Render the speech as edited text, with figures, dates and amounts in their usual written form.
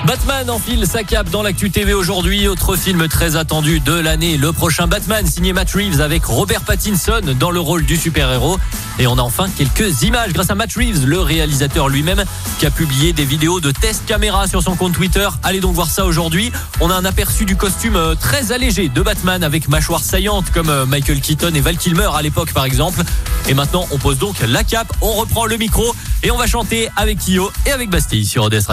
Batman enfile sa cape dans l'actu TV aujourd'hui. Autre film très attendu de l'année, le prochain Batman signé Matt Reeves avec Robert Pattinson dans le rôle du super-héros. Et on a enfin quelques images grâce à Matt Reeves, le réalisateur lui-même, qui a publié des vidéos de test caméra sur son compte Twitter. Allez donc voir ça aujourd'hui. On a un aperçu du costume très allégé de Batman avec mâchoire saillante comme Michael Keaton et Val Kilmer à l'époque par exemple. Et maintenant on pose donc la cape, on reprend le micro et on va chanter avec Kyo et avec Bastille sur ODS.